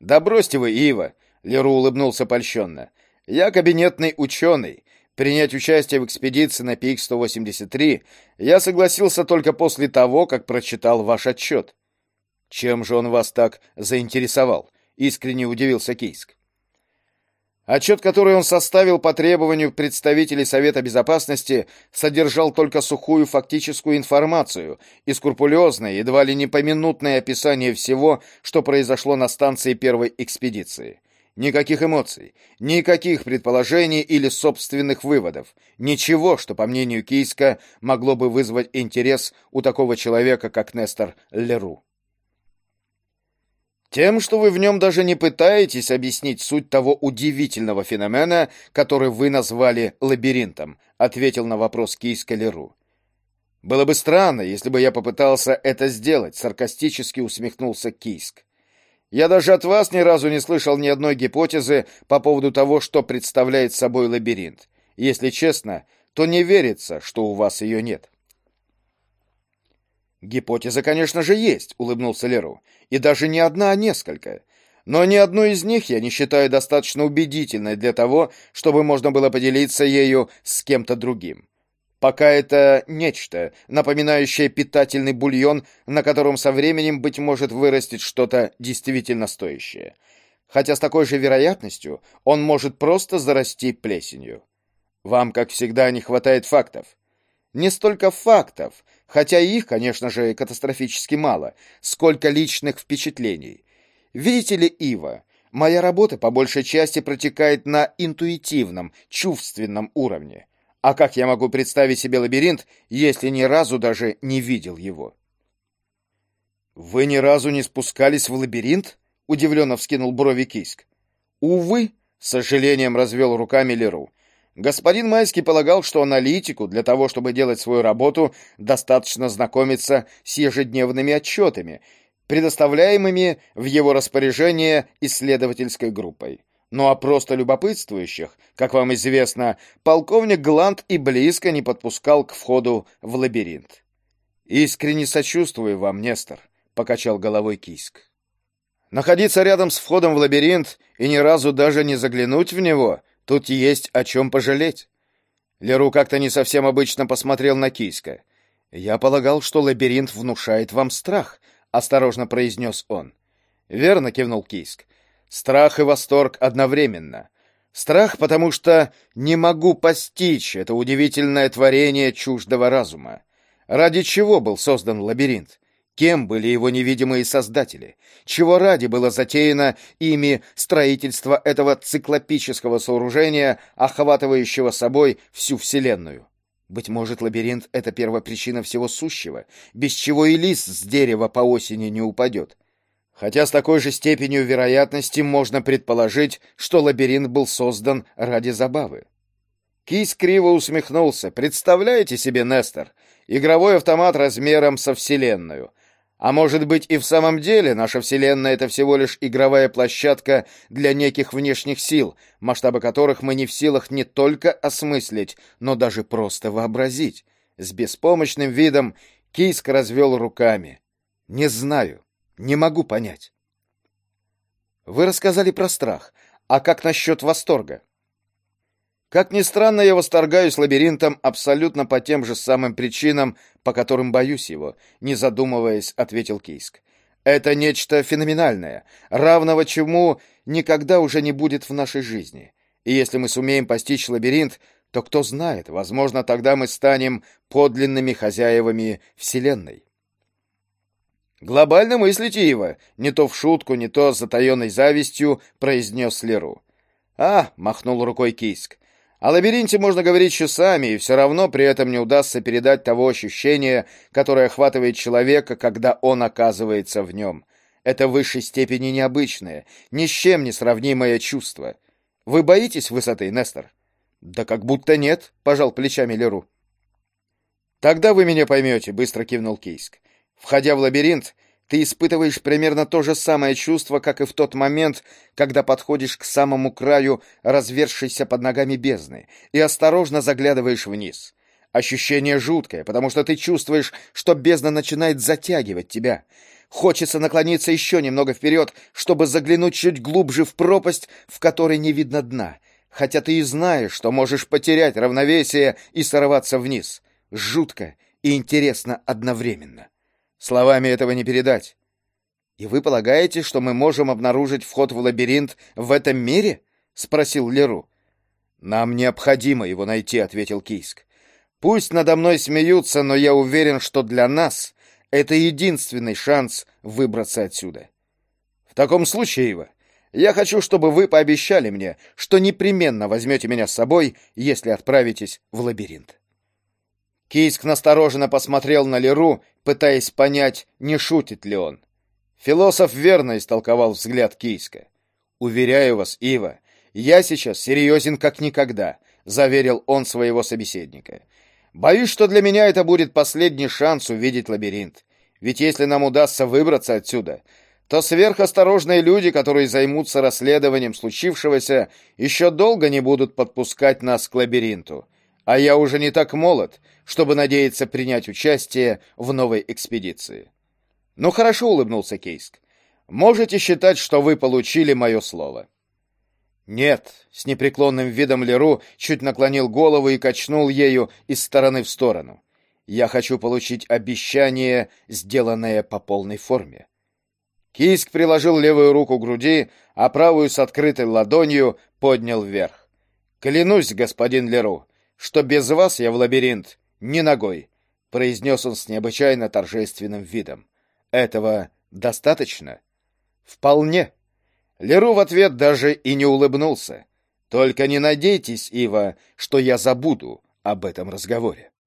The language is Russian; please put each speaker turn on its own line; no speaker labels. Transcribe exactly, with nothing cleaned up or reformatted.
Да бросьте вы, Ива, Леру улыбнулся польщенно. Я кабинетный ученый. Принять участие в экспедиции на Пи Икс сто восемьдесят три я согласился только после того, как прочитал ваш отчет. Чем же он вас так заинтересовал? Искренне удивился Кийск. Отчет, который он составил по требованию представителей Совета Безопасности, содержал только сухую фактическую информацию и скрупулезное, едва ли не поминутное описание всего, что произошло на станции первой экспедиции. Никаких эмоций, никаких предположений или собственных выводов. Ничего, что, по мнению Кийска, могло бы вызвать интерес у такого человека, как Нестор Леру. Тем, что вы в нем даже не пытаетесь объяснить суть того удивительного феномена, который вы назвали лабиринтом, ответил на вопрос Кийска Леру. Было бы странно, если бы я попытался это сделать, саркастически усмехнулся Кийск. Я даже от вас ни разу не слышал ни одной гипотезы по поводу того, что представляет собой лабиринт. Если честно, то не верится, что у вас ее нет. Гипотеза, конечно же, есть, улыбнулся Леру. И даже не одна, а несколько. Но ни одну из них я не считаю достаточно убедительной для того, чтобы можно было поделиться ею с кем-то другим. Пока это нечто, напоминающее питательный бульон, на котором со временем, быть может, вырастет что-то действительно стоящее. Хотя с такой же вероятностью он может просто зарасти плесенью. Вам, как всегда, не хватает фактов. Не столько фактов, хотя их, конечно же, катастрофически мало, сколько личных впечатлений. Видите ли, Ива, моя работа по большей части протекает на интуитивном, чувственном уровне. А как я могу представить себе лабиринт, если ни разу даже не видел его? Вы ни разу не спускались в лабиринт? Удивленно вскинул брови Кийск. Увы, с сожалением развел руками Леру. Господин Майский полагал, что аналитику для того, чтобы делать свою работу, достаточно знакомиться с ежедневными отчетами, предоставляемыми в его распоряжение исследовательской группой. Ну а просто любопытствующих, как вам известно, полковник Гланд и близко не подпускал к входу в лабиринт. «Искренне сочувствую вам, Нестор», — покачал головой Кийск. «Находиться рядом с входом в лабиринт и ни разу даже не заглянуть в него, тут есть о чем пожалеть». Леру как-то не совсем обычно посмотрел на Кийска. «Я полагал, что лабиринт внушает вам страх», — осторожно произнес он. «Верно», — кивнул Кийск. Страх и восторг одновременно. Страх, потому что не могу постичь это удивительное творение чуждого разума. Ради чего был создан лабиринт? Кем были его невидимые создатели? Чего ради было затеяно ими строительство этого циклопического сооружения, охватывающего собой всю Вселенную? Быть может, лабиринт — это первопричина всего сущего, без чего и лист с дерева по осени не упадет. Хотя с такой же степенью вероятности можно предположить, что лабиринт был создан ради забавы. Кийс криво усмехнулся. Представляете себе, Нестор, игровой автомат размером со Вселенную. А может быть и в самом деле наша Вселенная — это всего лишь игровая площадка для неких внешних сил, масштабы которых мы не в силах не только осмыслить, но даже просто вообразить. С беспомощным видом Кийск развел руками. Не знаю. Не могу понять. Вы рассказали про страх. А как насчет восторга? Как ни странно, я восторгаюсь лабиринтом абсолютно по тем же самым причинам, по которым боюсь его, не задумываясь, ответил Кийск. Это нечто феноменальное, равного чему никогда уже не будет в нашей жизни. И если мы сумеем постичь лабиринт, то кто знает, возможно, тогда мы станем подлинными хозяевами Вселенной. «Глобально мыслите, Ива!» — не то в шутку, не то с затаенной завистью произнес Леру. «А!» — махнул рукой Кийск. «О лабиринте можно говорить часами, и все равно при этом не удастся передать того ощущения, которое охватывает человека, когда он оказывается в нем. Это в высшей степени необычное, ни с чем не сравнимое чувство. Вы боитесь высоты, Нестор?» «Да как будто нет», — пожал плечами Леру. «Тогда вы меня поймете», — быстро кивнул Кийск. Входя в лабиринт, ты испытываешь примерно то же самое чувство, как и в тот момент, когда подходишь к самому краю разверзшейся под ногами бездны и осторожно заглядываешь вниз. Ощущение жуткое, потому что ты чувствуешь, что бездна начинает затягивать тебя. Хочется наклониться еще немного вперед, чтобы заглянуть чуть глубже в пропасть, в которой не видно дна. Хотя ты и знаешь, что можешь потерять равновесие и сорваться вниз. Жутко и интересно одновременно. Словами этого не передать. И вы полагаете, что мы можем обнаружить вход в лабиринт в этом мире? Спросил Леру. Нам необходимо его найти, ответил Кийск. Пусть надо мной смеются, но я уверен, что для нас это единственный шанс выбраться отсюда. В таком случае, Ива, я хочу, чтобы вы пообещали мне, что непременно возьмете меня с собой, если отправитесь в лабиринт. Кийск настороженно посмотрел на Леру, пытаясь понять, не шутит ли он. Философ верно истолковал взгляд Кийска. «Уверяю вас, Ива, я сейчас серьезен как никогда», — заверил он своего собеседника. «Боюсь, что для меня это будет последний шанс увидеть лабиринт. Ведь если нам удастся выбраться отсюда, то сверхосторожные люди, которые займутся расследованием случившегося, еще долго не будут подпускать нас к лабиринту. А я уже не так молод, чтобы надеяться принять участие в новой экспедиции». «Ну хорошо», — улыбнулся Кийск. «Можете считать, что вы получили мое слово». «Нет», — с непреклонным видом Леру чуть наклонил голову и качнул ею из стороны в сторону. «Я хочу получить обещание, сделанное по полной форме». Кийск приложил левую руку к груди, а правую с открытой ладонью поднял вверх. «Клянусь, господин Леру, что без вас я в лабиринт ни ногой», — произнес он с необычайно торжественным видом. «Этого достаточно?» «Вполне». Леру в ответ даже и не улыбнулся. «Только не надейтесь, Ива, что я забуду об этом разговоре».